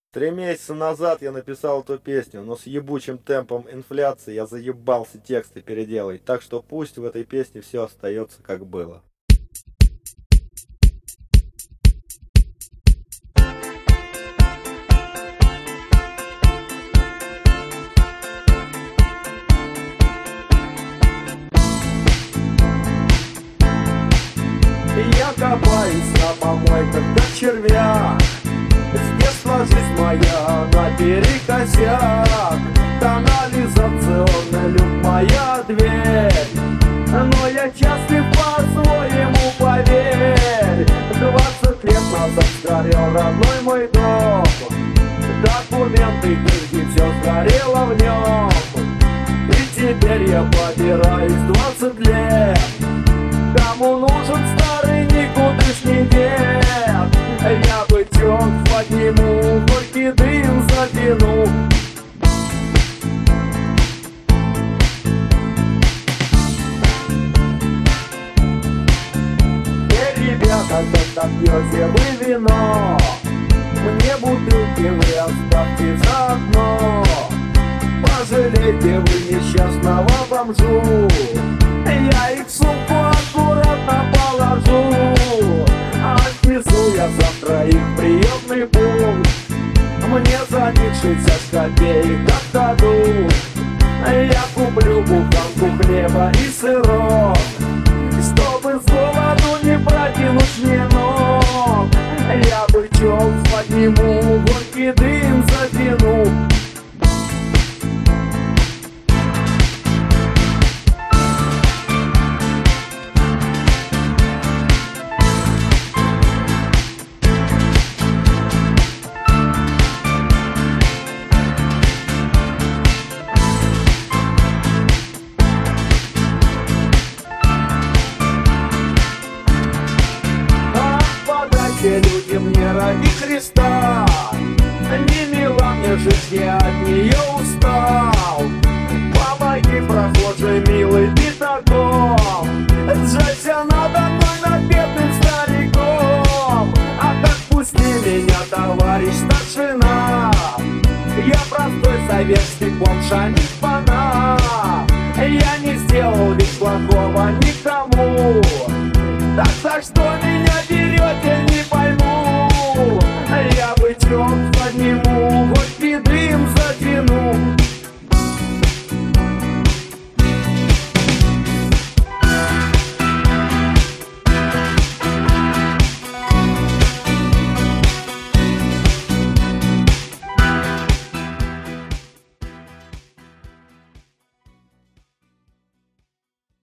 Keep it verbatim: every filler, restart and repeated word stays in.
Три месяца назад я написал эту песню, но с ебучим темпом инфляции я заебался тексты переделать, так что пусть в этой песне все остается как было. Я копаюсь на помойках до червя. С детства жизнь моя наперекосяк. Канализационный люк моя дверь. Но я счастлив по-своему, поверь. Двадцать лет назад сгорел родной мой дом. Документы, книги, все сгорело в нем. И теперь я побираюсь двадцать лет. Кому нужен старый никудышний дед? Я бычок подниму, горький дым затяну. Эй, ребята, когда пьете вы вино, мне бутылки вы оставьте за окно. Пожалейте вы несчастного бомжу, я их в сумку аккуратно положу. Отнесу я завтра их в приемный пункт. Мне за них шестьдесят копеек отдадут. Я куплю буханку хлеба и сырок, чтобы с голоду не протянуть мне ног. Я бычок подниму, горький дым затяну. Людям не ради Христа, не мила мне жить, я от нее устал. Помоги, прохожий, милый битаком, сжалься надо мной над бедным стариком. А так пусти меня, товарищ старшина, я простой советский бомж, а не шпана. Я не сделал ведь плохого никому, так за что меня берете?